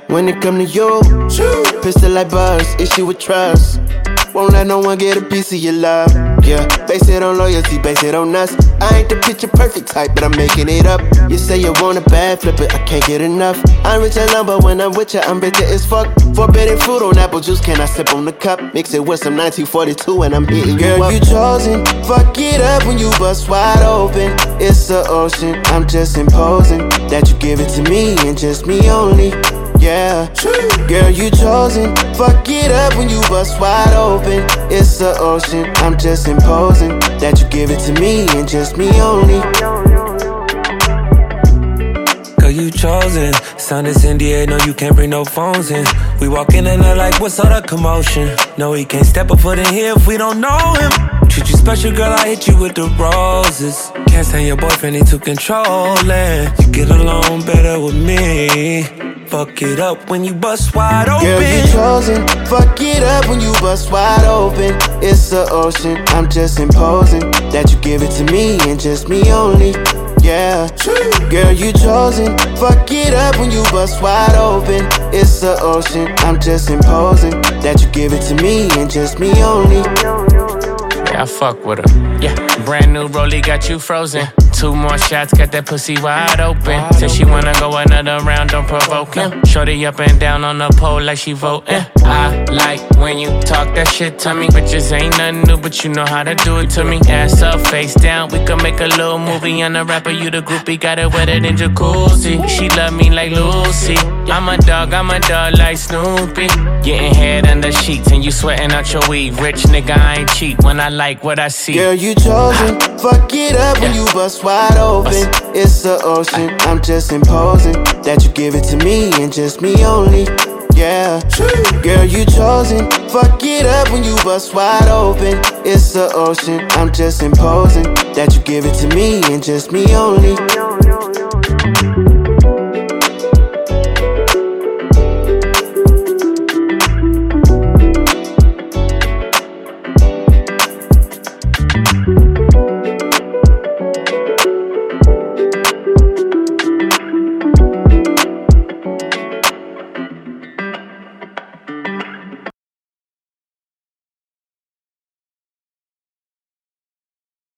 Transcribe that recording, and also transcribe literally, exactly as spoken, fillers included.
When it come to you, pistol like buzz, issue with trust. Won't let no one get a piece of your love. Yeah, base it on loyalty, base it on us. I ain't the picture perfect type, but I'm making it up. You say you want a bad, flip it, I can't get enough. I'm rich alone, but when I'm with you, I'm bitter as fuck. Forbidden fruit on apple juice, can I sip on the cup? Mix it with some nineteen forty-two and I'm hitting you up. Girl, you chosen, fuck it up when you bust wide open. It's the ocean, I'm just imposing that you give it to me and just me only. Yeah, girl, you chosen. Fuck it up when you bust wide open. It's the ocean. I'm just imposing that you give it to me and just me only. Girl, you chosen. Sound is in the air, no, you can't bring no phones in. We walk in and out like, what's all the commotion? No, he can't step a foot in here if we don't know him. Treat you special, girl, I hit you with the roses. Can't stand your boyfriend, he too controlling. You get along better with me. Fuck it up when you bust wide open. Girl, you chosen. Fuck it up when you bust wide open. It's the ocean. I'm just imposing that you give it to me and just me only. Yeah, girl, you chosen. Fuck it up when you bust wide open. It's the ocean. I'm just imposing that you give it to me and just me only. Yeah, I fuck with her. Yeah, brand new rollie got you frozen. Two more shots, got that pussy wide open. Said she wanna go another round, don't provoke him. Shorty up and down on the pole like she voting. I like when you talk that shit to me. Bitches ain't nothing new, but you know how to do it to me. Ass up, face down, we can make a little movie. I'm the rapper, you the groupie, got it wetter than jacuzzi. She love me like Lucy. I'm a dog, I'm a dog like Snoopy. Getting head under sheets and you sweating out your weave. Rich nigga, I ain't cheap when I like what I see. Girl, you chosen. Fuck it up when you bust wide open. It's the ocean. I'm just imposing that you give it to me and just me only. Yeah, girl, you chosen. Fuck it up when you bust wide open. It's the ocean. I'm just imposing that you give it to me and just me only.